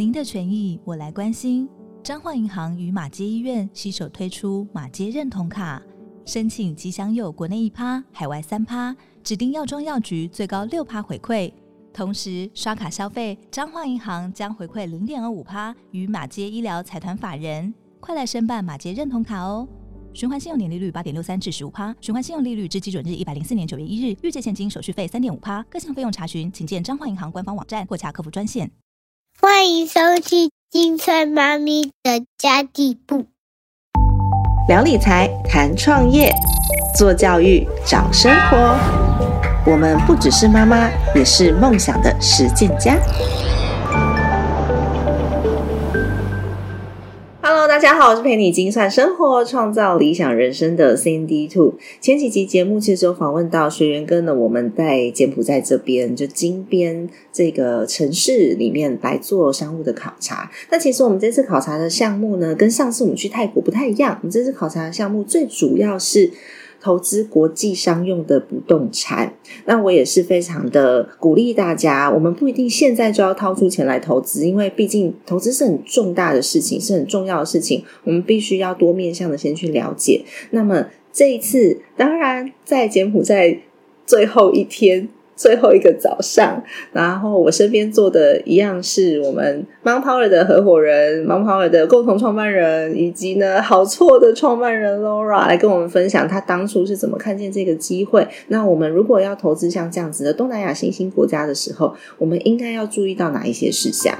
您的权益我来关心。彰化银行与马偕医院携手推出马偕认同卡，申请即享有国内1%、海外3%，指定药妆药局最高6%回馈。同时刷卡消费，彰化银行将回馈 0.25% 于马偕医疗财团法人。快来申办马偕认同卡哦！循环信用年利率 8.63% 至 15%， 循环信用利率至基准日104年9月1日，预借现金手续费 3.5%， 各项费用查询请见彰化银行官方网站或洽客服专线。 欢迎收听金翠妈咪的家地部， 聊理财，谈创业，做教育，找生活。我们不只是妈妈，也是梦想的实践家。Hello， 大家好，我是陪你精算生活、创造理想人生的 Cindy Two。前几集节目其实有访问到学员跟了我们在柬埔寨这边，就金边这个城市里面来做商务的考察。那其实我们这次考察的项目呢，跟上次我们去泰国不太一样。我们这次考察的项目最主要是投资国际商用的不动产。那我也是非常的鼓励大家，我们不一定现在就要掏出钱来投资，因为毕竟投资是很重大的事情，是很重要的事情，我们必须要多面向的先去了解。那么这一次当然在柬埔寨最后一天最后一个早上，然后我身边坐的一样是我们 Manpower 的合伙人， Manpower 的共同创办人，以及呢好错的创办人 Laura 来跟我们分享他当初是怎么看见这个机会。那我们如果要投资像这样子的东南亚新兴国家的时候，我们应该要注意到哪一些事项。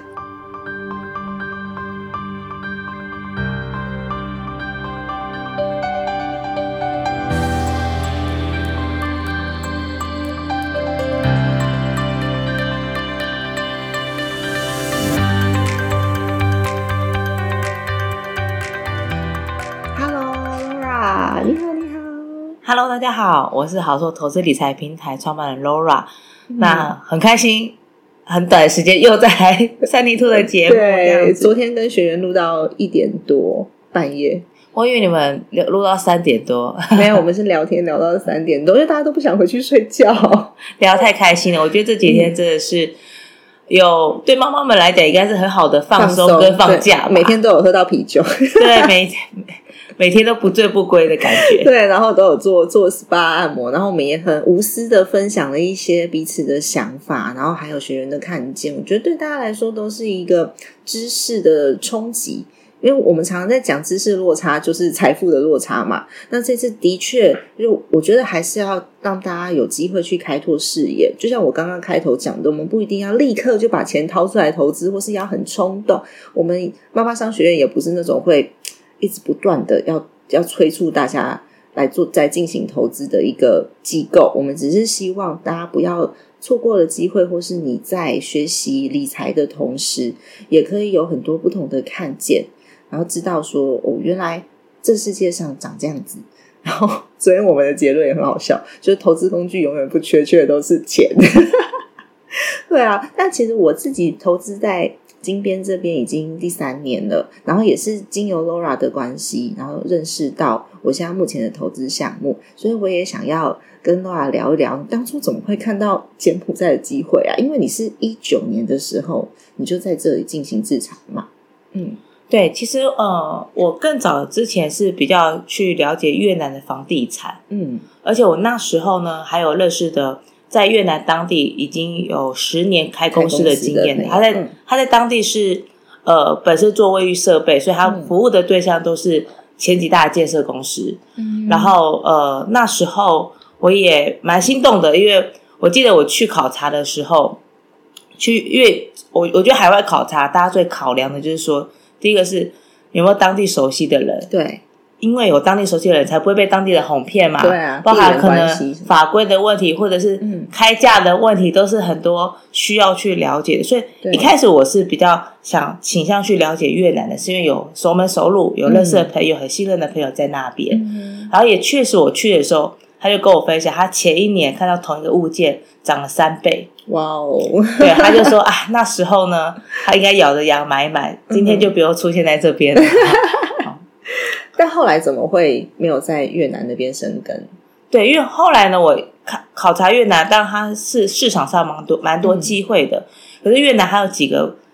Hello， 大家好，我是好错投资理财平台创办人 Laura。那很开心，很短时间又在Cindy Two的节目。 对，昨天跟学员录到1点多半夜。 我以为你们录到3点多， 没有，我们是聊天聊到3点多，因为大家都不想回去睡觉， 聊太开心了。我觉得这几天真的是有对妈妈们来讲应该是很好的放松跟放假， 每天都有喝到啤酒， 对，每天都不醉不归的感觉。 对，然后都有做 SPA 按摩，然后我们也很无私的分享了一些彼此的想法，然后还有学员的看见，我觉得对大家来说都是一个知识的冲击。因为我们常常在讲知识落差就是财富的落差嘛，那这次的确就我觉得还是要让大家有机会去开拓视野。就像我刚刚开头讲的，我们不一定要立刻就把钱掏出来投资，或是要很冲动。我们妈妈商学院也不是那种会一直不断的要催促大家在进行投资的一个机构，我们只是希望大家不要错过了机会，或是你在学习理财的同时也可以有很多不同的看见，然后知道说原来这世界上长这样子。然后昨天我们的结论也很好笑，就是投资工具永远不缺的都是钱对啊，但其实我自己投资在金边这边已经第3年了，然后也是经由 Laura 的关系，然后认识到我现在目前的投资项目，所以我也想要跟 Laura 聊一聊，你当初怎么会看到柬埔寨的机会啊？因为你是19年的时候你就在这里进行自产嘛。 对，其实我更早之前是比较去了解越南的房地产，而且我那时候呢还有认识的在越南当地已经有10年开公司的经验，他在当地是本身做卫浴设备，所以他服务的对象都是前几大建设公司。然后那时候我也蛮心动的，因为我记得我去考察的时候，因为我觉得海外考察大家最考量的就是说，第一个是有没有当地熟悉的人， 对， 因为有当地熟悉的人才不会被当地人哄骗嘛。 对啊， 包含可能法规的问题或者是开价的问题都是很多需要去了解的。所以一开始我是比较倾向去了解越南的，是因为有熟门熟路，有认识的朋友，很信任的朋友在那边。然后也确实我去的时候他就跟我分享他前1年看到同一个物件涨了3倍。 哇哦！ 对，他就说啊，那时候呢他应该咬着牙买一买，今天就不用出现在这边了。 但后来怎么会没有在越南那边生根？ 对，因为后来呢我考察越南，当然它是市场上蛮多机会的，可是越南还有几个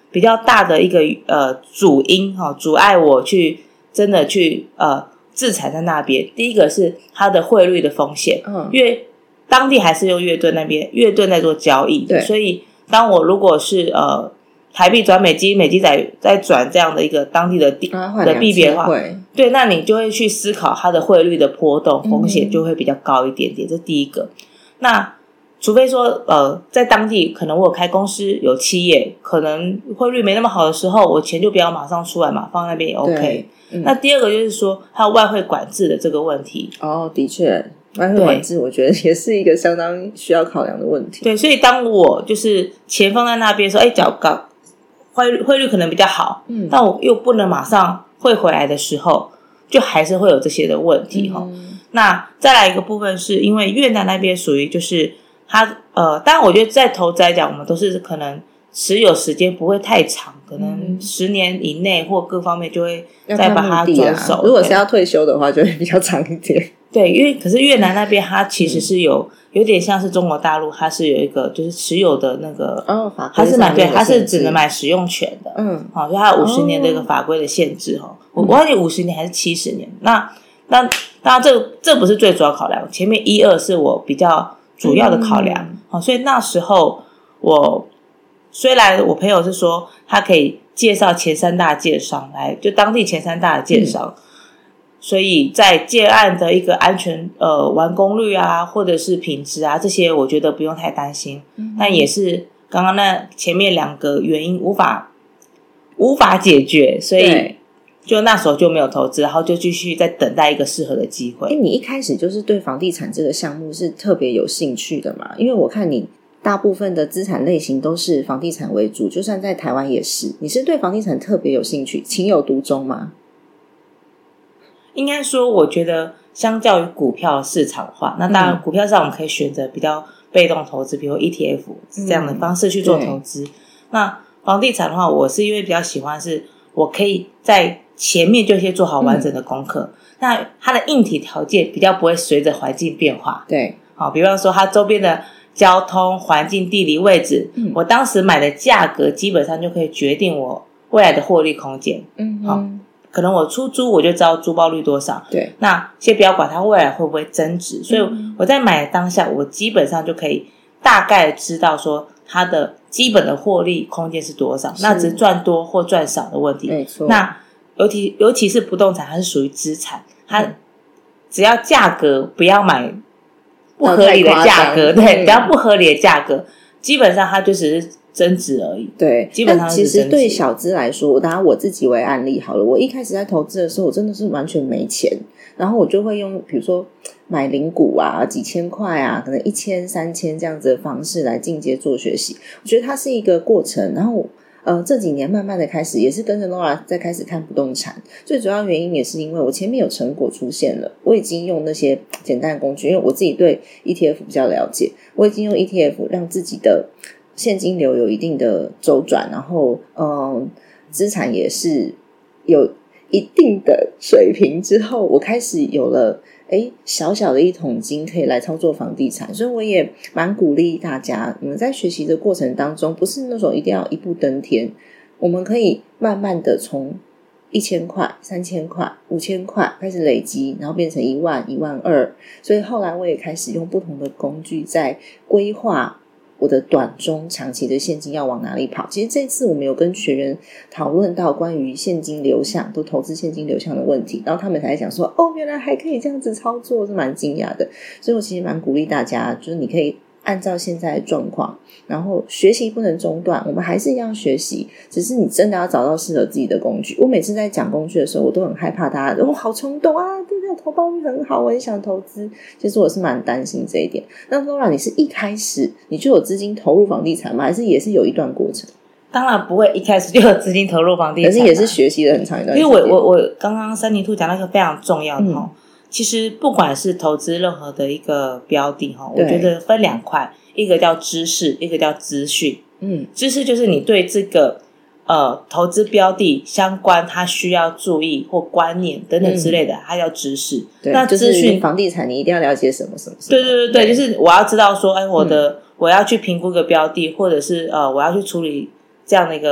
比较大的一个主因阻碍我去真的去自产在那边。第一个是它的汇率的风险，因为当地还是用越盾那边越盾在做交易， 对， 所以当我如果是台币转美金，美金再转这样的一个当地的币别的话，对，那你就会去思考它的汇率的波动风险就会比较高一点点，这第一个。那除非说在当地可能我有开公司有企业，可能汇率没那么好的时候，我钱就不要马上出来嘛，放在那边也 OK。那第二个就是说还有外汇管制的这个问题。 的确外汇管制我觉得也是一个相当需要考量的问题。 对，所以当我就是钱放在那边说汇率可能比较好，但我又不能马上汇回来的时候，就还是会有这些的问题那再来一个部分是因为越南那边属于就是它当然我觉得在投资来讲，我们都是可能持有时间不会太长，可能10年以内或各方面就会再把它转手。 如果是要退休的话就会比较长一点。 对，因为可是越南那边它其实是有点像是中国大陆，它是有一个就是持有的那个它是买，对，它是只能买使用权的，所以它有50年的一个法规的限制我忘记50年还是70年。那当然这不是最主要考量，前面1、2是我比较主要的考量所以那时候虽然我朋友是说他可以介绍前3大建商来，就当地前3大的建商所以在建案的一个安全完工率啊或者是品质啊这些我觉得不用太担心但也是刚刚那前面2个原因无法解决，所以就那时候就没有投资，然后就继续在等待一个适合的机会。 你一开始就是对房地产这个项目是特别有兴趣的嘛？因为我看你大部分的资产类型都是房地产为主，就算在台湾也是。你是对房地产特别有兴趣，情有独钟吗？ 应该说我觉得相较于股票市场的话，那当然股票市场我们可以选择比较被动投资，比如 ETF 这样的方式去做投资。那房地产的话，我是因为比较喜欢是我可以在前面就先做好完整的功课那它的硬体条件比较不会随着环境变化。 对， 比方说它周边的交通环境地理位置我当时买的价格基本上就可以决定我未来的获利空间可能我出租我就知道租报率多少， 对， 那先不要管它未来会不会增值所以我在买的当下我基本上就可以大概知道说它的基本的获利空间是多少，那只是赚多或赚少的问题。 没错， 那尤其是不动产它是属于资产，它只要价格不要买不合理的价格对，不要不合理的价格基本上它就只是增值而已。 对， 基本上是增值。 其实对小资来说，我拿我自己为案例好了，我一开始在投资的时候我真的是完全没钱，然后我就会用比如说买零股啊几千块啊可能1000、3000这样子的方式来进阶做学习。我觉得它是一个过程，然后这几年慢慢的开始也是跟着 Nora 在开始看不动产，最主要原因也是因为我前面有成果出现了，我已经用那些简单的工具，因为我自己对 ETF 比较了解，我已经用 ETF 让自己的现金流有一定的周转，然后资产也是有一定的水平之后，我开始有了小小的一桶金可以来操作房地产。所以我也蛮鼓励大家，你们在学习的过程当中不是那种一定要一步登天，我们可以慢慢的从1000块、3000块、5000块开始累积，然后变成1万、12000。所以后来我也开始用不同的工具在规划我的短中长期的现金要往哪里跑。其实这次我们有跟学员讨论到关于现金流向，都投资现金流向的问题，然后他们才讲说原来还可以这样子操作，是蛮惊讶的。所以我其实蛮鼓励大家，就是你可以按照现在的状况，然后学习不能中断，我们还是一样学习，只是你真的要找到适合自己的工具。我每次在讲工具的时候，我都很害怕大家好冲动啊，对对，投报率很好，我很想投资。其实我是蛮担心这一点。那 Nora 你是一开始你就有资金投入房地产吗？还是也是有一段过程？ 当然不会一开始就有资金投入房地产， 可是也是学习了很长一段时间。 因为我刚刚珊妮兔讲那个非常重要的其实不管是投资任何的一个标的我觉得分2块，一个叫知识，一个叫资讯。知识就是你对这个投资标的相关它需要注意或观念等等之类的它叫知识。那资讯、 就是房地产你一定要了解什么什么什么。 对对对对，就是我要知道说我要去评估一个标的，或者是我要去处理这样的一个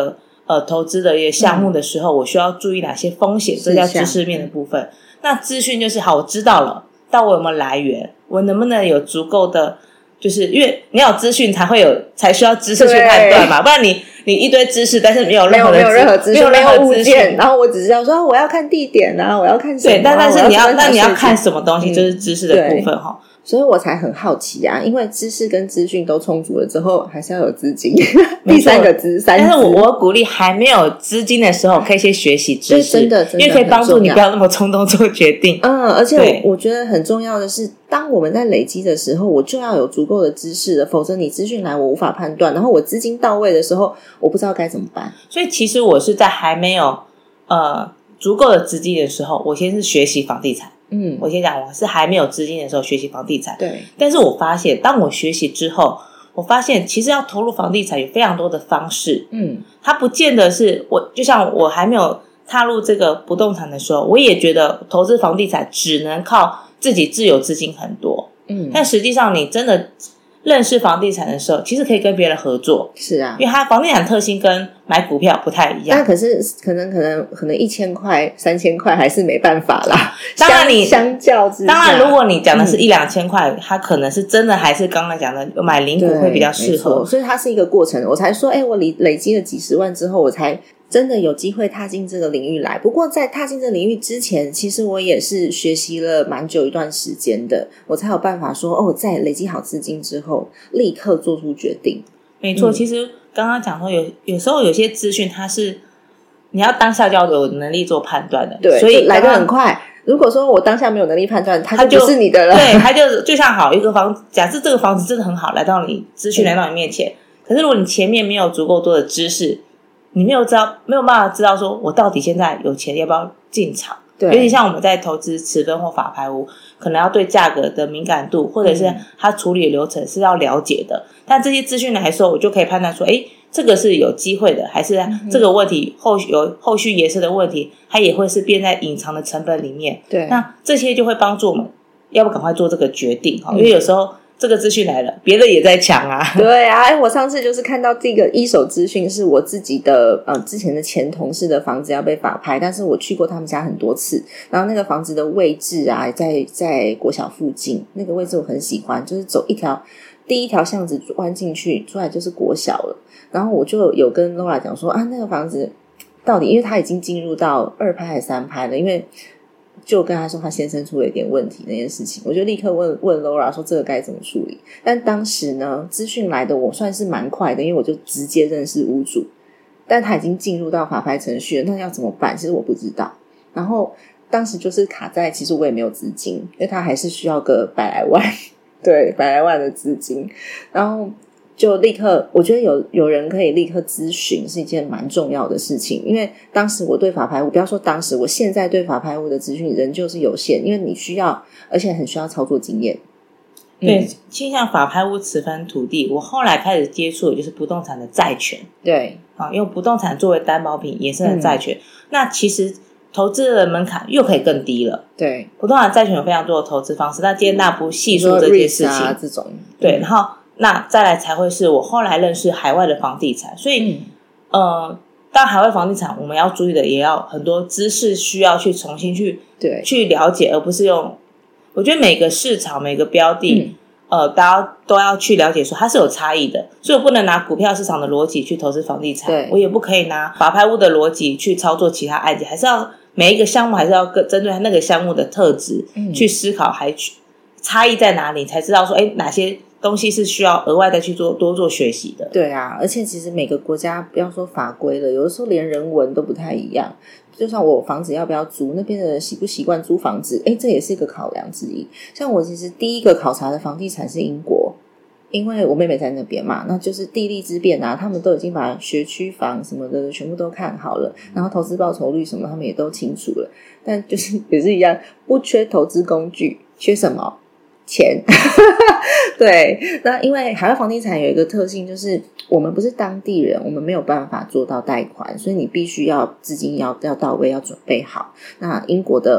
投资的一些项目的时候，我需要注意哪些风险，这叫知识面的部分。那资讯就是好，我知道了，但我有没有来源？我能不能有足够的，就是因为你要有资讯才需要知识去判断嘛，不然你一堆知识，但是没有任何资讯，没有物件，然后我只是要说我要看地点啊，我要看什么， 对，但是你要看什么东西，就是知识的部分哈。 所以我才很好奇啊，因为知识跟资讯都充足了之后，还是要有资金。第三个资， 但是我鼓励还没有资金的时候，可以先学习知识， 真的因为可以帮助你不要那么冲动做决定。 而且我觉得很重要的是，当我们在累积的时候，我就要有足够的知识了，否则你资讯来我无法判断，然后我资金到位的时候，我不知道该怎么办。 所以其实我是在还没有足够的资金的时候，我先是学习房地产。我先讲，我是还没有资金的时候学习房地产。 对， 但是我发现，当我学习之后，我发现其实要投入房地产有非常多的方式。它不见得是就像我还没有踏入这个不动产的时候，我也觉得投资房地产只能靠自己自有资金很多。但实际上你真的认识房地产的时候，其实可以跟别人合作。 是啊， 因为它房地产特性跟买股票不太一样。 但可是可能1000块3000块还是没办法啦。 当然相较之下， 当然如果你讲的是1-2000块，它可能是真的还是刚刚讲的买零股会比较适合。 所以它是一个过程。我才说我累积了几十万之后，我才真的有机会踏进这个领域来。不过在踏进这个领域之前，其实我也是学习了蛮久一段时间的，我才有办法说在累积好资金之后立刻做出决定。 没错，其实刚刚讲说有时候有些资讯它是你要当下就要有能力做判断的。 对， 所以来得很快。如果说我当下没有能力判断，它就不是你的了。 对，它就像好一个房子，假设这个房子真的很好，资讯来到你面前，可是如果你前面没有足够多的知识，你没有办法知道说我到底现在有钱要不要进场。 对， 尤其像我们在投资持分或法拍屋，可能要对价格的敏感度或者是它处理的流程是要了解的。但这些资讯来说，我就可以判断说这个是有机会的，还是这个问题后续延伸的问题，它也会是变在隐藏的成本里面。 对， 那这些就会帮助我们要不赶快做这个决定。因为有时候这个资讯来了，别的也在抢啊。 对啊，我上次就是看到这个一手资讯，是我自己的之前的前同事的房子要被法拍，但是我去过他们家很多次，然后那个房子的位置啊，在国小附近，那个位置我很喜欢，就是走第一条巷子弯进去，出来就是国小了。然后我就有跟 Laura 讲说那个房子到底，因为他已经进入到2拍还是3拍了，因为就跟他说他先生出了一点问题那件事情，我就立刻问 Laura 说这个该怎么处理。但当时呢，资讯来的我算是蛮快的，因为我就直接认识屋主，但他已经进入到法拍程序了，那要怎么办？其实我不知道。然后当时就是卡在，其实我也没有资金，因为他还是需要个100来万，对，100来万的资金。然后就立刻，我觉得有人可以立刻咨询是一件蛮重要的事情，因为当时我对法拍屋，不要说当时，我现在对法拍屋的资讯仍旧是有限，因为你需要，而且很需要操作经验。 对，其实像法拍屋持分土地，我后来开始接触的就是不动产的债权。 对， 用不动产作为担保品衍生的债权，那其实投资的门槛又可以更低了。 对， 不动产债权有非常多的投资方式，那今天不细数这件事情， 这种对，然后那再来才会是我后来认识海外的房地产，所以当海外房地产我们要注意的也要很多知识需要去重新去了解，而不是我觉得每个市场每个标的大家都要去了解说它是有差异的，所以我不能拿股票市场的逻辑去投资房地产，我也不可以拿法拍屋的逻辑去操作其他案件，还是要每一个项目还是要针对那个项目的特质去思考，还差异在哪里，才知道说哪些东西是需要额外再去多做学习的。 对啊，而且其实每个国家不要说法规了，有的时候连人文都不太一样，就像我房子要不要租，那边的人习不习惯租房子，这也是一个考量之一。像我其实第一个考察的房地产是英国，因为我妹妹在那边嘛，那就是地利之便啊，他们都已经把学区房什么的全部都看好了，然后投资报酬率什么他们也都清楚了，但就是也是一样，不缺投资工具，缺什么？钱。对，那因为海外房地产有一个特性，就是我们不是当地人，我们没有办法做到贷款，所以你必须要资金要到位，要准备好。那英国的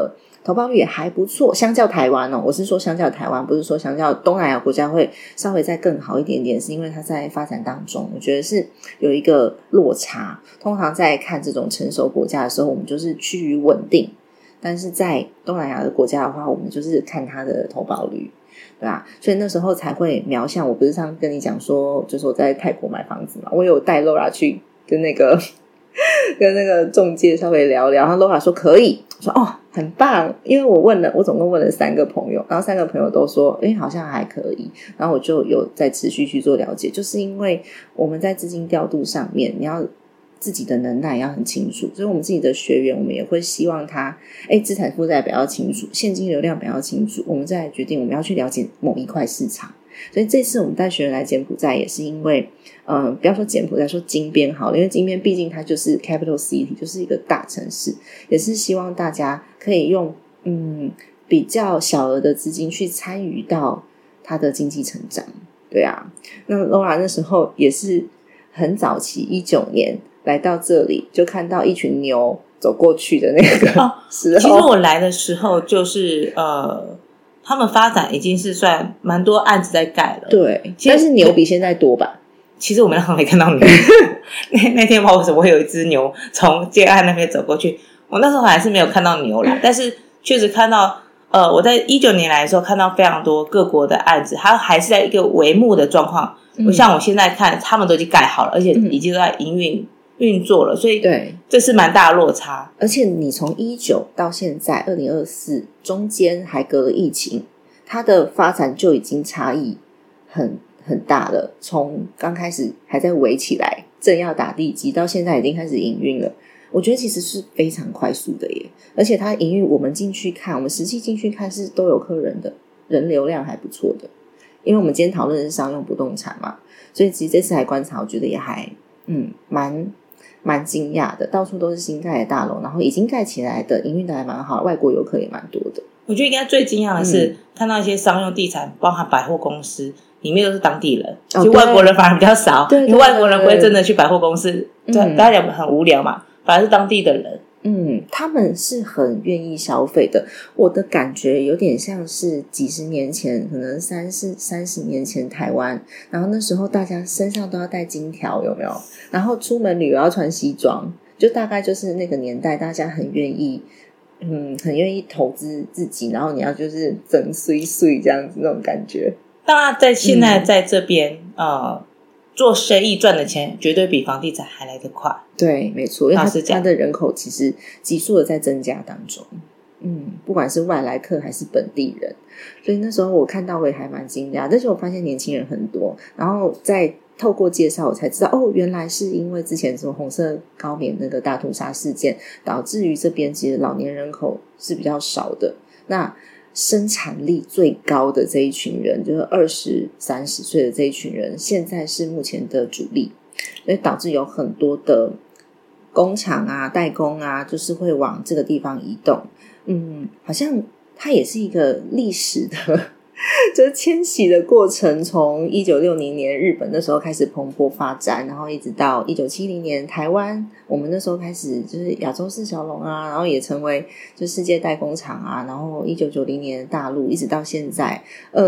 投报率也还不错，相较台湾我是说相较台湾，不是说相较东南亚国家会稍微再更好一点点，是因为它在发展当中，我觉得是有一个落差。通常在看这种成熟国家的时候，我们就是趋于稳定，但是在东南亚的国家的话，我们就是看它的投报率，对吧？所以那时候才会瞄向，我不是上跟你讲说，就是我在泰国买房子嘛，我有带 Laura 去跟那个中介稍微聊聊，然后 Laura 说可以，我说很棒，因为我总共问了3个朋友，然后3个朋友都说好像还可以，然后我就有在持续去做了解，就是因为我们在资金调度上面，你要自己的能耐要很清楚，所以我们自己的学员，我们也会希望他资产负债比较清楚，现金流量比较清楚，我们再来决定我们要去了解某一块市场。所以这次我们带学员来柬埔寨也是因为不要说柬埔寨，说金边好了，因为金边毕竟它就是 capital city， 就是一个大城市，也是希望大家可以用比较小额的资金去参与到它的经济成长。对啊，那 Laura 那时候也是很早期19年来到这里，就看到一群牛走过去的那个时候。 其实我来的时候就是他们发展已经是算蛮多案子在盖了， 对，但是牛比现在多吧？ 其实我们那时候没看到牛那天不知道为什么会有一只牛从建案那边走过去，我那时候还是没有看到牛来，但是确实看到我在19年来的时候看到非常多各国的案子，它还是在一个帷幕的状况，像我现在看他们都已经盖好了，而且已经都在营运作了，所以对， 这是蛮大的落差。 而且你从19到现在2024中间还隔了疫情，它的发展就已经差异很大了，从刚开始还在围起来正要打地基，到现在已经开始营运了，我觉得其实是非常快速的耶。而且它营运我们进去看，我们实际进去看是都有客人的，人流量还不错的，因为我们今天讨论的是商用不动产嘛，所以其实这次来观察我觉得也还蛮惊讶的，到处都是新盖的大楼，然后已经盖起来的营运的还蛮好，外国游客也蛮多的。 我觉得应该最惊讶的是看到一些商用地产包含百货公司里面都是当地人，其实外国人反而比较少，因为外国人不会真的去百货公司，大家讲很无聊嘛，反而是当地的人他们是很愿意消费的。我的感觉有点像是几十年前，可能30年前台湾，然后那时候大家身上都要带金条，有没有？然后出门旅游要穿西装，就大概就是那个年代，大家很愿意投资自己，然后你要就是整碎这样子那种感觉。 当然在现在在这边做生意赚的钱绝对比房地产还来得快。 对，没错，因为它的人口其实急速的在增加当中，不管是外来客还是本地人，所以那时候我看到我也还蛮惊讶，但是我发现年轻人很多，然后再透过介绍我才知道原来是因为之前什么红色高棉那个大屠杀事件，导致于这边其实老年人口是比较少的，那生产力最高的这一群人，就是20、30岁的这一群人，现在是目前的主力，所以导致有很多的工厂啊、代工啊，就是会往这个地方移动。好像它也是一个历史的就是迁徙的过程，从1960年日本那时候开始蓬勃发展，然后一直到1970年台湾，我们那时候开始就是亚洲四小龙啊，然后也成为就世界代工厂啊，然后1990年大陆，一直到现在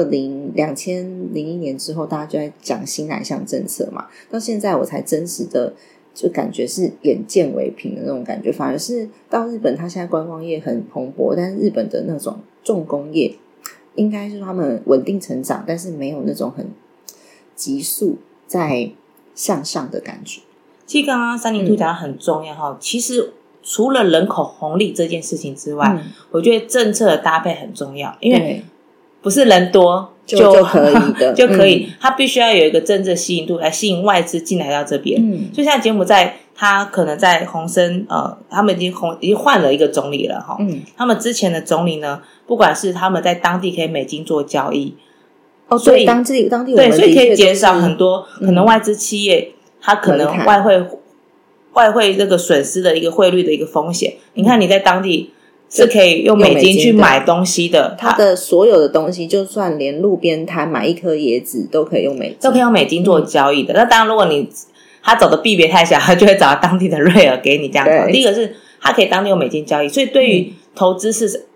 2001年之后，大家就在讲新南向政策嘛，到现在我才真实的就感觉是眼见为凭的那种感觉，反而是到日本，它现在观光业很蓬勃，但是日本的那种重工业应该是他们稳定成长，但是没有那种很急速在向上的感觉。 其实刚刚302讲的很重要其实除了人口红利这件事情之外，我觉得政策的搭配很重要，因为不是人多就可以的就可以它必须要有一个政治吸引度来吸引外资进来到这边。就像柬埔寨他可能在洪森他们已经换了一个总理了他们之前的总理呢，不管是他们在当地可以美金做交易所以当地我们对，所以可以减少很多可能外资企业它可能外汇这个损失的一个汇率的一个风险。你看你在当地是可以用美金去买东西的， 它的所有的东西就算连路边摊买一颗椰子都可以用美金做交易的。那当然如果他走的币别太小，他就会找到当地的瑞尔给你这样子。第一个是他可以当地用美金交易，所以对于投资是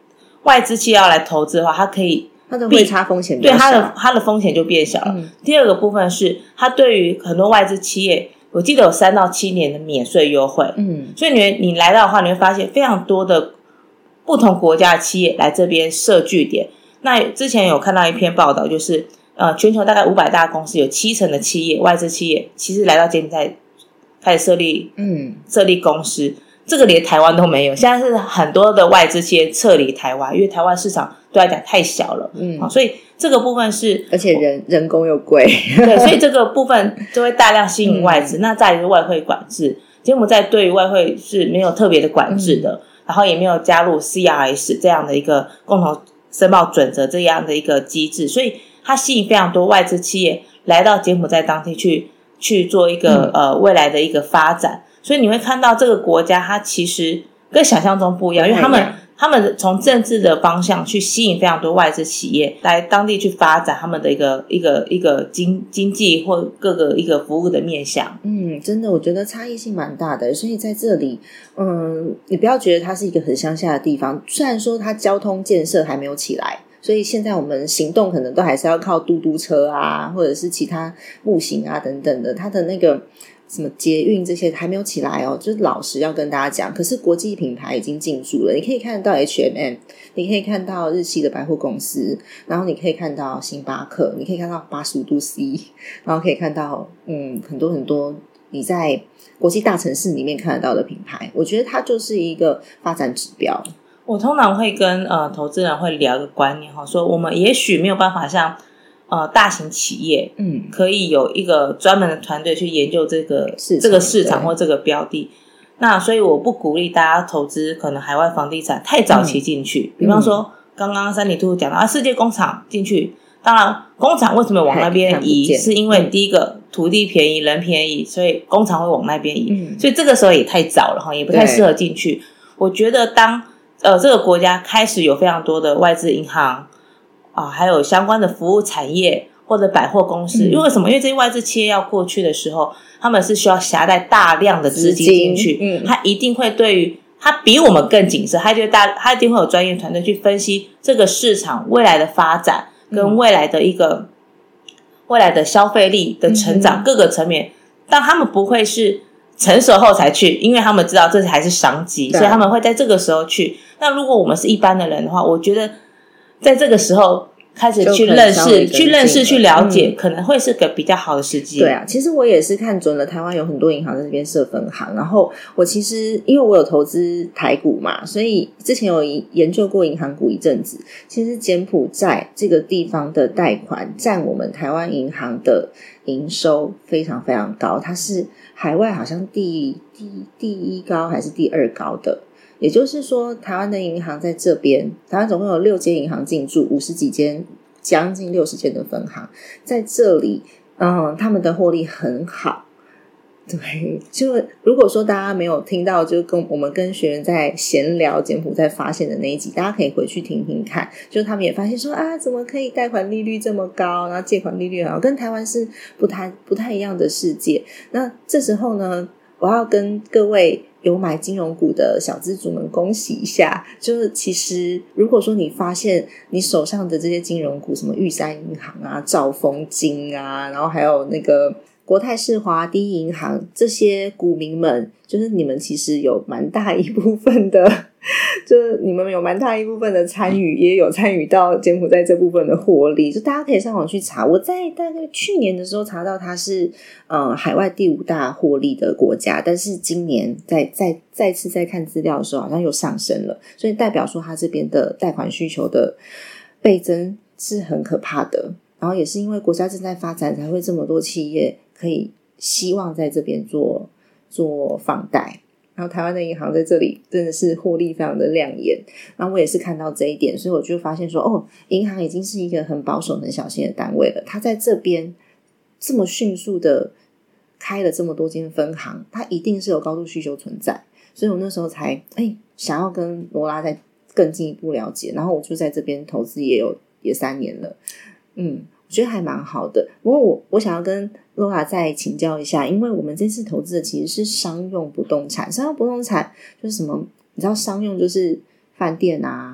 外资企业要来投资的话，它可以它的汇差风险比较小， 对它的风险就变小了。第二个部分是它对于很多外资企业，我记得有3到7年的免税优惠，所以你来到的话，你会发现非常多的不同国家的企业来这边设据点。那之前有看到一篇报道，就是全球大概500大公司有70%的企业，外资企业其实来到柬埔寨开始设立公司，这个连台湾都没有。现在是很多的外资企业撤离台湾，因为台湾市场对来讲太小了，所以这个部分是， 而且人工又贵， 对，所以这个部分就会大量吸引外资。那再来是外汇管制，柬埔寨对于外汇是没有特别的管制的，然后也没有加入 CRS 这样的一个共同申报准则这样的一个机制，所以它吸引非常多外资企业来到柬埔寨当地去做一个未来的一个发展。所以你会看到这个国家它其实跟想象中不一样，因为他们从政治的方向去吸引非常多外资企业来当地去发展他们的一个经济或各个一个服务的面向。 真的我觉得差异性蛮大的。所以在这里你不要觉得它是一个很乡下的地方，虽然说它交通建设还没有起来，所以现在我们行动可能都还是要靠嘟嘟车啊，或者是其他步行啊等等的，它的那个什么捷运这些还没有起来哦，就是老实要跟大家讲。可是国际品牌已经进驻了，你可以看到 H&M， 你可以看到日系的百货公司，然后你可以看到星巴克，你可以看到85度 C， 然后可以看到很多很多你在国际大城市里面看得到的品牌。我觉得它就是一个发展指标。 我通常会跟投资人会聊一个观念，说我们也许没有办法像大型企业可以有一个专门的团队去研究这个市场或这个标的。那所以我不鼓励大家投资可能海外房地产太早期进去，比方说刚刚三里兔讲到世界工厂进去，当然工厂为什么往那边移，是因为第一个土地便宜人便宜，所以工厂会往那边移，所以这个时候也太早了，也不太适合进去。我觉得当这个国家开始有非常多的外资银行还有相关的服务产业或者百货公司，因为什么？因为这些外资企业要过去的时候，他们是需要携带大量的资金进去，他一定会对于他比我们更谨慎，他一定会有专业团队去分析这个市场未来的发展跟未来的消费力的成长各个层面，但他们不会是成熟后才去，因为他们知道这还是商机，所以他们会在这个时候去。那如果我们是一般的人的话，我觉得在这个时候开始去认识去了解，可能会是个比较好的时机。 对啊，其实我也是看准了台湾有很多银行在这边设分行，然后我其实因为我有投资台股嘛，所以之前有研究过银行股一阵子。其实柬埔寨这个地方的贷款占我们台湾银行的营收非常非常高，它是海外好像第一高还是第2高的。也就是说台湾的银行在这边，台湾总共有6间银行进驻，50几间将近60间的分行在这里，他们的获利很好。对，就如果说大家没有听到，就我们跟学员在闲聊柬埔寨发现的那一集，大家可以回去听听看，就他们也发现说怎么可以贷款利率这么高，然后借款利率很好，跟台湾是不太一样的世界。那这时候呢，我要跟各位有买金融股的小资族们恭喜一下，就是其实如果说你发现你手上的这些金融股，什么玉山银行啊、兆丰金啊，然后还有那个国泰世华第一银行，这些股民们，就是你们其实有蛮大一部分的就是你们有蛮大一部分的参与，也有参与到柬埔寨这部分的获利，就大家可以上网去查。我在大概去年的时候查到它是海外第5大获利的国家，但是今年再次在看资料的时候好像又上升了，所以代表说它这边的贷款需求的倍增是很可怕的。然后也是因为国家正在发展，才会这么多企业可以希望在这边做放贷，然后台湾的银行在这里真的是获利非常的亮眼。然后我也是看到这一点，所以我就发现说银行已经是一个很保守很小心的单位了，它在这边这么迅速的开了这么多间分行，它一定是有高度需求存在。所以我那时候才想要跟罗拉再更进一步了解，然后我就在这边投资也3年了。我觉得还蛮好的。不过我想要跟 Laura 再请教一下，因为我们这次投资的其实是商用不动产。商用不动产就是什么？你知道商用就是饭店啊、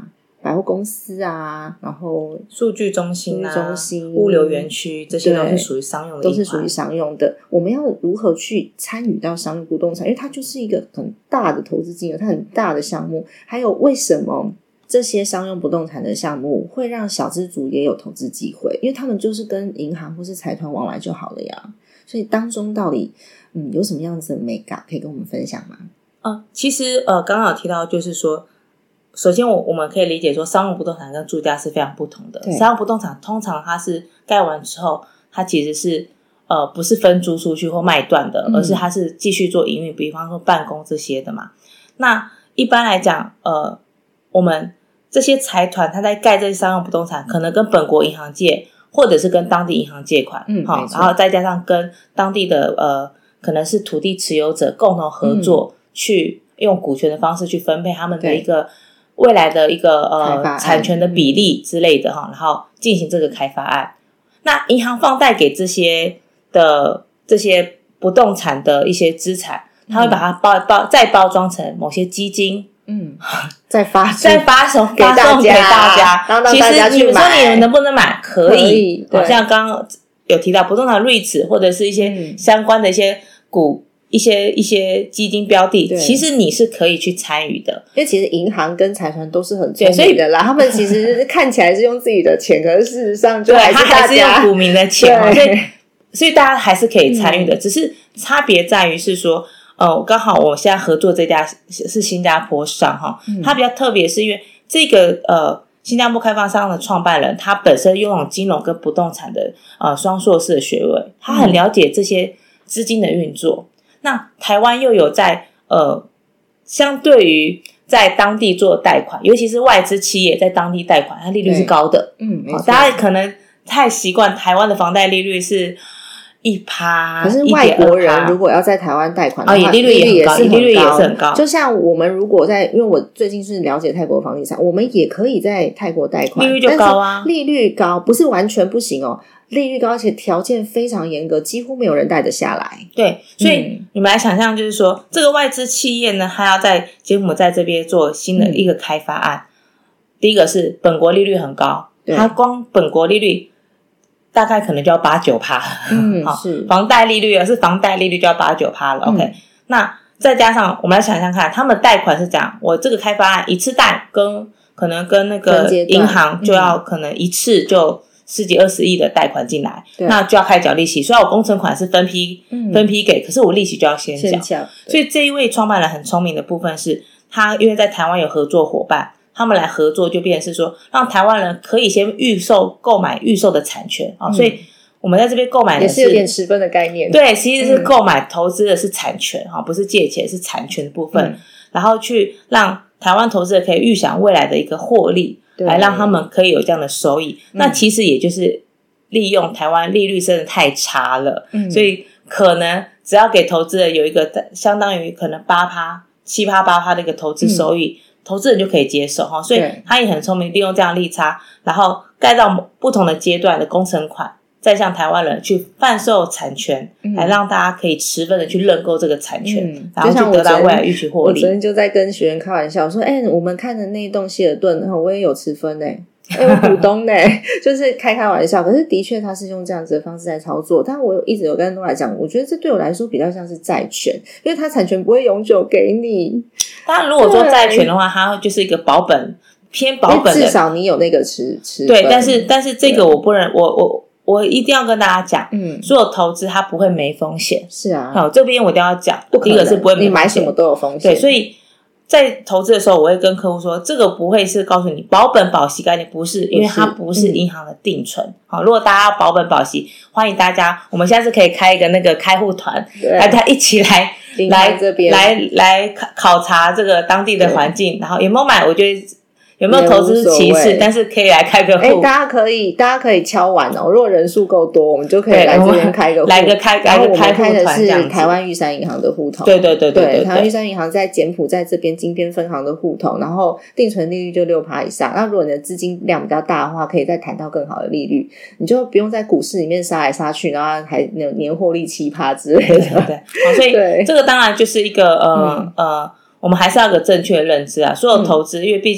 百货公司啊，然后数据中心啊、物流园区，这些都是属于商用的， 都是属于商用的。我们要如何去参与到商用不动产？因为它就是一个很大的投资金额，它很大的项目。还有为什么这些商用不动产的项目会让小资族也有投资机会？因为他们就是跟银行或是财团往来就好了呀。所以当中到底有什么样子的美感可以跟我们分享吗？ 其实刚刚有提到就是说，首先我们可以理解说商用不动产跟住家是非常不同的。商用不动产通常它是盖完之后它其实是不是分租出去或卖断的，而是它是继续做营运，比方说办公这些的嘛。那一般来讲我们这些财团它在盖这些商用不动产可能跟本国银行借，或者是跟当地银行借款，然后再加上跟当地的可能是土地持有者共同合作，去用股权的方式去分配他们的一个未来的一个产权的比例之类的，然后进行这个开发案。那银行放贷给这些不动产的一些资产，他会把它再包装成某些基金， 再发送给大家， 然后让大家去买。 其实你们说你们能不能买？可以， 好像刚刚有提到不动产REITs或者是一些相关的一些一些基金标的，其实你是可以去参与的。 因为其实银行跟财团都是很聪明的啦，他们其实看起来是用自己的钱，可是事实上就还是他还是用股民的钱，所以大家还是可以参与的，只是差别在于是说刚好我现在合作这家是新加坡商它比较特别是因为这个新加坡开发商的创办人他本身拥有金融跟不动产的双硕士的学位，他很了解这些资金的运作。那台湾又有在相对于在当地做贷款，尤其是外资企业在当地贷款，它利率是高的。大家可能太习惯台湾的房贷利率是1%， 可是外国人如果要在台湾贷款的话， 利率也是很高。 就像我们如果因为我最近是了解泰国房地产，我们也可以在泰国贷款， 利率就高啊。 利率高不是完全不行哦，利率高而且条件非常严格，几乎没有人贷得下来。 对，所以你们来想象就是说这个外资企业呢，它要在柬埔寨这边做新的一个开发案，第一个是本国利率很高，它光本国利率大概可能就要8-9%， 是房贷利率是房贷利率就要8-9%了。OK， 那再加上我们来想象看，他们贷款是这样，我这个开发案一次贷可能跟那个银行就要可能一次就10几20亿的贷款进来，那就要开始缴利息。虽然我工程款是分批给，可是我利息就要先缴。所以这一位创办人很聪明的部分是，他因为在台湾有合作伙伴，他们来合作就变成是说，让台湾人可以先购买预售的产权所以我们在这边购买的也是有点持分的概念。 对，其实是购买投资的是产权不是借钱，是产权的部分，然后去让台湾投资者可以预想未来的一个获利，来让他们可以有这样的收益。那其实也就是利用台湾利率真的太差了，所以可能只要给投资人有一个相当于可能7%-8% 的一个投资收益，投资人就可以接受所以他也很聪明，利用这样利差，然后盖到不同的阶段的工程款，再向台湾人去贩售产权，来让大家可以持分的去认购这个产权，然后去得到未来预期获利。 我昨天就在跟学员开玩笑说我们看的那一栋希尔顿我也有持分我股东就是开玩笑。可是的确他是用这样子的方式在操作，但我一直有跟Nora讲，我觉得这对我来说比较像是债权，因为他产权不会永久给你。 当然如果做债权的话，它就是一个偏保本的， 至少你有那个持对，但是这个我不能我一定要跟大家讲，所有投资它不会没风险。是啊，好，这边我一定要讲，第一个是不会没风险， 你买什么都有风险。 对，所以在投资的时候，我会跟客户说，这个不会是告诉你保本保息概念，不是，因为它不是银行的定存。好，如果大家要保本保息，欢迎大家，我们下次可以开一个那个开户团，大家一起来考察这个当地的环境，然后有没有买，我觉得有没有投资是其次，但是可以来开个户。 大家可以敲碗如果人数够多，我们就可以来这边开个户。 来个开户团， 开的是台湾玉山银行的户头。 对， 台湾玉山银行在柬埔寨这边金边分行的户头，然后定存利率就6%以上。那如果你的资金量比较大的话，可以再谈到更好的利率，你就不用在股市里面杀来杀去，然后还年获利7%之类的。 对，所以这个当然就是一个我们还是要有个正确的认知啊。所有投资，因为毕竟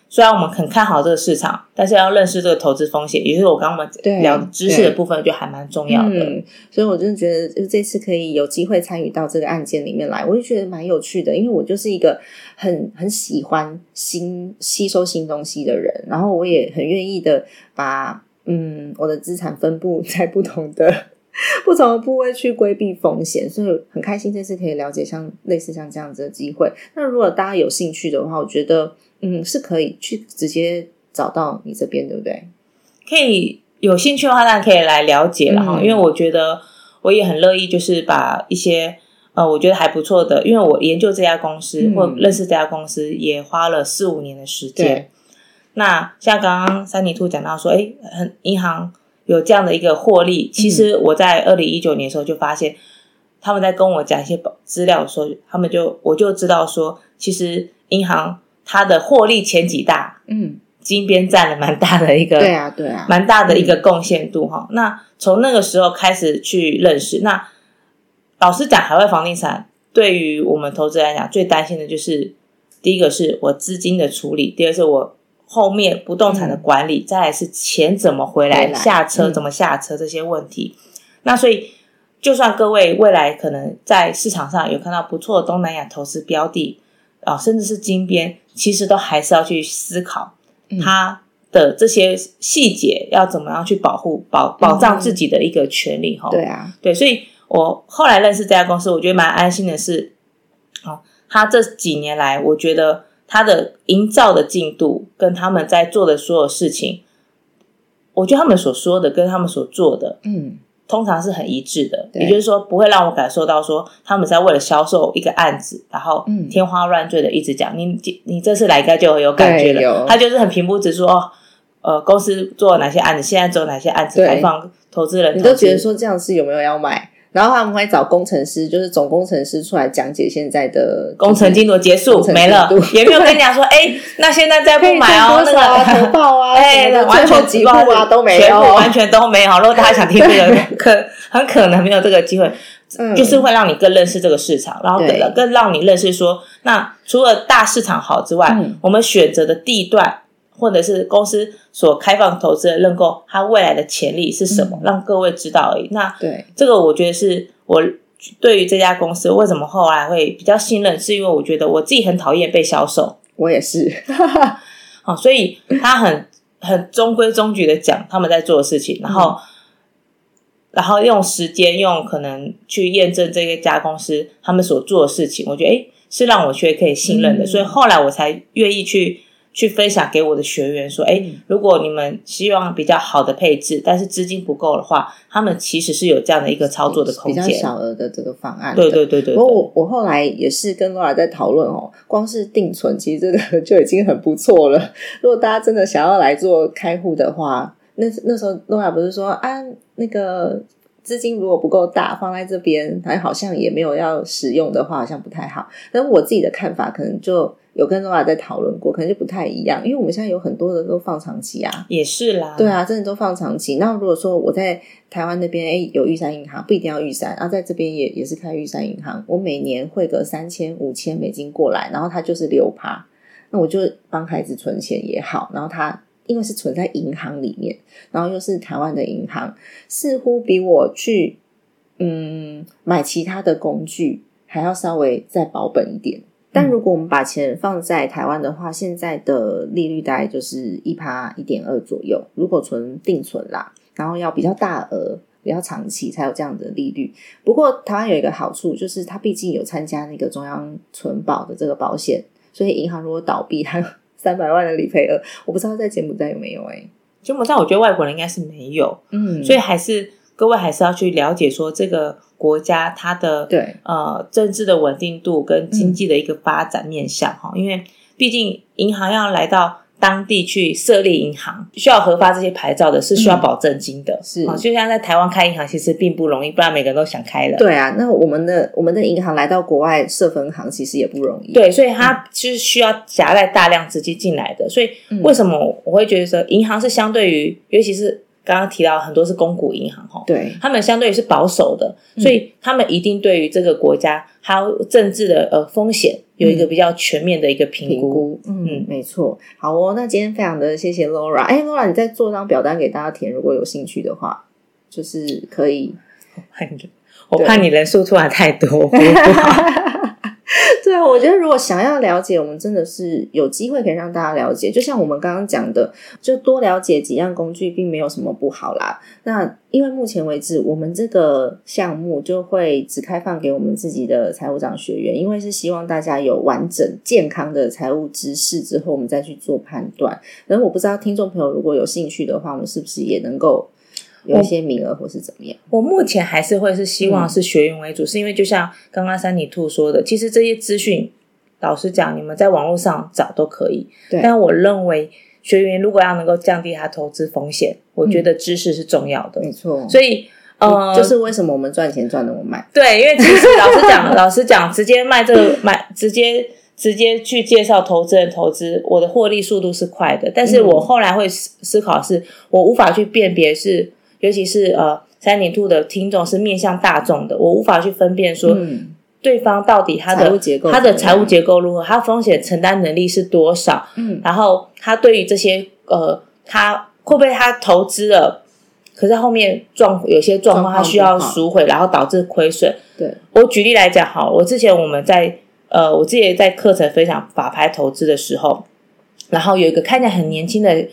虽然我们很看好这个市场，但是要认识这个投资风险，也就是我刚刚聊的知识的部分就还蛮重要的。 所以我真的觉得这次可以有机会参与到这个案件里面来，我就觉得蛮有趣的，因为我就是一个很喜欢吸收新东西的人，然后我也很愿意的把我的资产分布在不同的部位去规避风险，所以很开心这次可以了解类似像这样子的机会。那如果大家有兴趣的话，我觉得是可以去直接找到你这边，对不对？ 可以，有兴趣的话当然可以来了解了因为我觉得我也很乐意就是把一些我觉得还不错的，因为我研究这家公司或认识这家公司也花了4-5年的时间。那像刚刚珊妮兔讲到说银行有这样的一个获利，其实我在2019年的时候就发现他们在跟我讲一些资料的时候，我就知道说其实银行它的获利前几大金边占了蛮大的一个对啊蛮大的一个贡献度那从那个时候开始去认识，那老实讲海外房地产对于我们投资来讲最担心的就是第一个是我资金的处理，第二是我后面不动产的管理，再来是钱怎么回来下车怎么下车这些问题。那所以就算各位未来可能在市场上有看到不错的东南亚投资标的甚至是金边，其实都还是要去思考它的这些细节要怎么样去保障自己的一个权利对，所以我后来认识这家公司，我觉得蛮安心的是他这几年来我觉得他的营造的进度跟他们在做的所有事情，我觉得他们所说的跟他们所做的通常是很一致的，也就是说不会让我感受到说他们在为了销售一个案子然后天花乱坠的一直讲你这次来应该就有感觉了，他就是很平铺直说公司做了哪些案子，现在做哪些案子开放投资人， 你都觉得说这样是有没有要买，然后他们会找工程师，就是总工程师出来讲解现在的工程进度结束没了，也没有跟你讲说那现在再不买那个投报完全几户都没有， 全部完全都没有。如果大家想听这个很可能没有这个机会就是会让你更认识这个市场，然后更让你认识说那除了大市场好之外我们选择的地段或者是公司所开放投资的认购它未来的潜力是什么让各位知道而已。那这个我觉得是我对于这家公司为什么后来会比较信任，是因为我觉得我自己很讨厌被销售， 我也是所以他很中规中矩的讲他们在做的事情，然后用时间用可能去验证这家公司他们所做的事情，我觉得是让我觉得可以信任的所以后来我才愿意去分享给我的学员说如果你们希望比较好的配置但是资金不够的话，他们其实是有这样的一个操作的空间， 比较小额的这个方案对。 不过我后来也是跟 Laura 在讨论光是定存其实这个就已经很不错了，如果大家真的想要来做开户的话，那时候 Laura 不是说那个资金如果不够大放在这边好像也没有要使用的话好像不太好，但我自己的看法可能就有跟 Laura 在讨论过，可能就不太一样，因为我们现在有很多的都放长期也是啦， 对啊，真的都放长期。那如果说我在台湾那边有玉山银行，不一定要玉山在这边也是开玉山银行，我每年汇个3000-5000美金过来，然后它就是 6%， 那我就帮孩子存钱也好，然后它因为是存在银行里面，然后又是台湾的银行，似乎比我去买其他的工具还要稍微再保本一点。但如果我们把钱放在台湾的话，现在的利率大概就是 1%、1.2% 左右，如果存定存啦，然后要比较大额比较长期才有这样的利率。不过台湾有一个好处，就是它毕竟有参加那个中央存保的这个保险，所以银行如果倒闭还有300万的理赔额，我不知道在柬埔寨有没有柬埔寨我觉得外国人应该是没有所以各位还是要去了解说这个国家它的政治的稳定度跟经济的一个发展面向因为毕竟银行要来到当地去设立银行需要核发这些牌照的是需要保证金的是就像在台湾开银行其实并不容易，不然每个人都想开了。 对啊，那我们的银行来到国外设分行其实也不容易。 对，所以它就是需要夹带大量资金进来的，所以为什么我会觉得说银行是相对于尤其是刚刚提到很多是公股银行对， 他们相对于是保守的所以他们一定对于这个国家还有政治的风险有一个比较全面的一个评估。 没错。好哦，那今天非常的谢谢 Laura。Laura 你再做张表单给大家填，如果有兴趣的话就是可以。 我怕你人数突然太多不好对啊，我觉得如果想要了解，我们真的是有机会可以让大家了解，就像我们刚刚讲的，就多了解几样工具并没有什么不好啦。那因为目前为止我们这个项目就会只开放给我们自己的财务长学员，因为是希望大家有完整健康的财务知识之后我们再去做判断。然后我不知道听众朋友如果有兴趣的话，我们是不是也能够有一些名额或是怎么样？我目前还是会是希望是学员为主，是因为就像刚刚珊妮兔说的，其实这些资讯老实讲你们在网络上找都可以，但我认为学员如果要能够降低他投资风险，我觉得知识是重要的。 没错， 所以就是为什么我们赚钱赚那么慢。对， 因为其实老实讲直接卖这个直接去介绍投资人投资，我的获利速度是快的，但是我后来会思考是我无法去辨别是尤其是珊妮兔的听众是面向大众的，我无法去分辨说对方到底他的财务结构如何，他风险承担能力是多少，然后他对于这些他会不会他投资了，可是后面有些状况他需要赎回，然后导致亏损。 对， 我举例来讲好，我之前在课程分享法拍投资的时候，然后有一个看起来很年轻的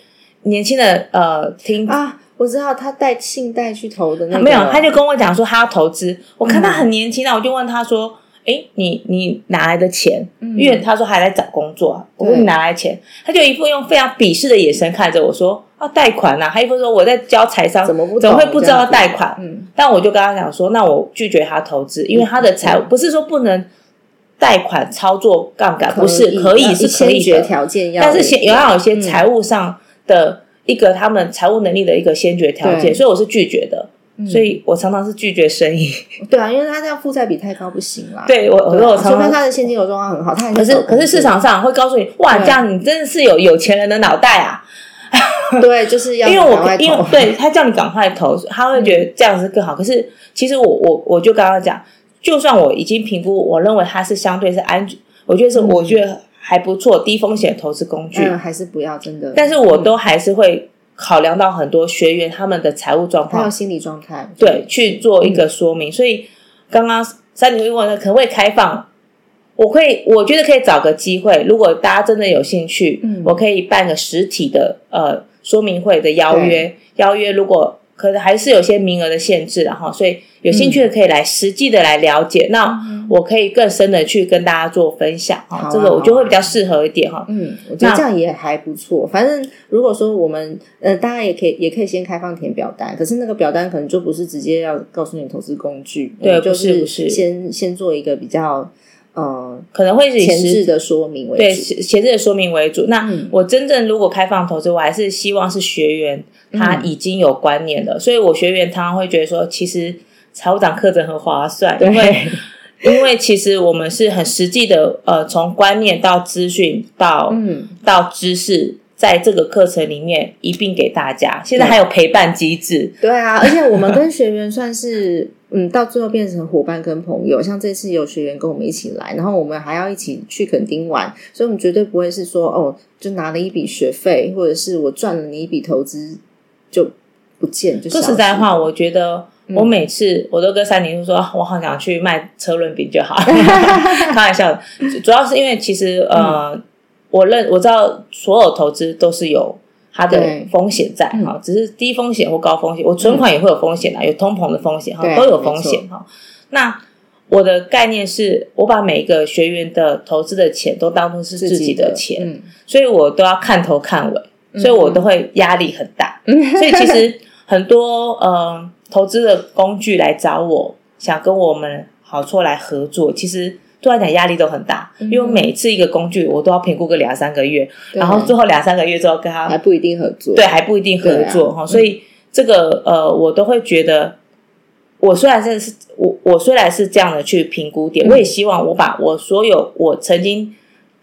我知道他带信贷去投的那个， 没有，他就跟我讲说他要投资，我看他很年轻我就问他说你哪来的钱？因为他说还在找工作，我说你哪来钱？他就一副用非常鄙视的眼神看着我说贷款啊，他一副说我在教财商，怎么会不知道贷款？但我就跟他讲说，那我拒绝他投资，因为他的财务不是说不能贷款操作杠杆，不是可以是可以的， 条件但是要有一些财务上的一个他们财务能力的一个先决条件，所以我是拒绝的。所以我常常是拒绝生意。 对啊，因为他这样负债比太高不行啦。 对，我常常， 除非他的现金流状况很好，他可是市场上会告诉你，哇，这样你真的是有钱人的脑袋啊。 对，就是要因为对他叫你赶快投，他会觉得这样是更好。可是其实我就刚刚讲，就算我已经评估，我认为它是相对是安全，我觉得还不错，低风险投资工具， 还是不要真的。 但是我都还是会考量到很多学员他们的财务状况， 还有心理状态， 对，去做一个说明。所以刚刚珊妮问可不可以开放，我觉得可以找个机会，如果大家真的有兴趣，我可以办个实体的说明会的邀约，如果可能还是有些名额的限制，然后所以有兴趣的可以来实际的来了解，那我可以更深的去跟大家做分享，这个我觉得会比较适合一点哈。 我觉得这样也还不错。反正如果说我们大家也可以先开放填表单，可是那个表单可能就不是直接要告诉你投资工具， 对， 就是先做一个比较可能会是以前置的说明为主， 对，前置的说明为主。那我真正如果开放投资，我还是希望是学员他已经有观念了，所以我学员常常会觉得说，其实财务长课程很划算，因为其实我们是很实际的，从观念到资讯到知识，在这个课程里面一并给大家。现在还有陪伴机制， 对啊，而且我们跟学员算是到最后变成伙伴跟朋友。像这次有学员跟我们一起来，然后我们还要一起去垦丁玩，所以我们绝对不会是说就拿了一笔学费，或者是我赚了你一笔投资就不见。就说实在话，我觉得我每次我都跟珊妮说，我好想去卖车轮饼就好开玩笑的，主要是因为其实我知道所有投资都是有它的风险在，只是低风险或高风险，我存款也会有风险有通膨的风险都有风险。那我的概念是我把每一个学员的投资的钱都当作是自己的钱，所以我都要看头看尾，所以我都会压力很大。所以其实很多投资的工具来找我，想跟我们好错来合作，其实对他讲压力都很大，因为每次一个工具我都要评估个2-3个月，然后最后2-3个月之后跟他还不一定合作， 对，还不一定合作所以这个我都会觉得，我虽然是这样的去评估点，我也希望我把我所有我曾经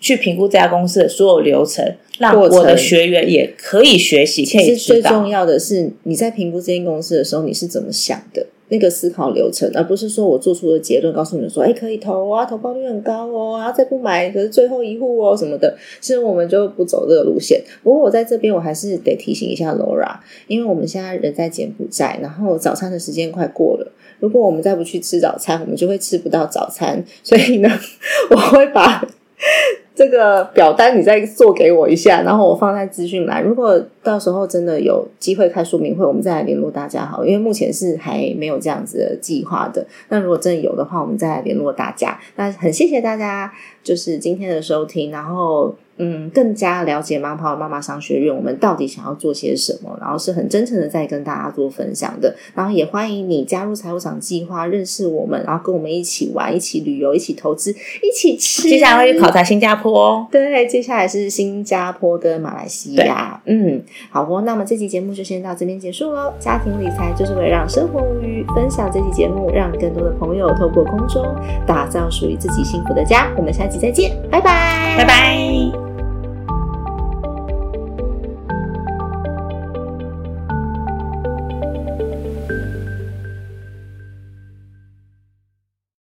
去评估这家公司的所有流程，让我的学员也可以学习，可以知道。 其实最重要的是你在评估这间公司的时候，你是怎么想的，那个思考流程，而不是说我做出的结论告诉你说可以投啊，投报率很高哦，然后再不买可是最后一户哦什么的。其实我们就不走这个路线。不过我在这边我还是得提醒一下 Laura， 因为我们现在人在柬埔寨，然后早餐的时间快过了，如果我们再不去吃早餐，我们就会吃不到早餐。所以呢，我会把这个表单你再做给我一下，然后我放在资讯栏，如果到时候真的有机会开说明会，我们再来联络大家好，因为目前是还没有这样子的计划的。那如果真的有的话，我们再来联络大家。那很谢谢大家就是今天的收听，然后更加了解妈妈妈妈商学院我们到底想要做些什么，然后是很真诚的在跟大家做分享的。然后也欢迎你加入财务长计划，认识我们，然后跟我们一起玩，一起旅游，一起投资，一起吃。 接下来会去考察新加坡哦。 对，接下来是新加坡跟马来西亚。好哦，那么这期节目就先到这边结束咯。家庭理财就是为了让生活无虞，分享这期节目，让更多的朋友透过空中打造属于自己幸福的家。我们下期再见，拜拜， 拜拜。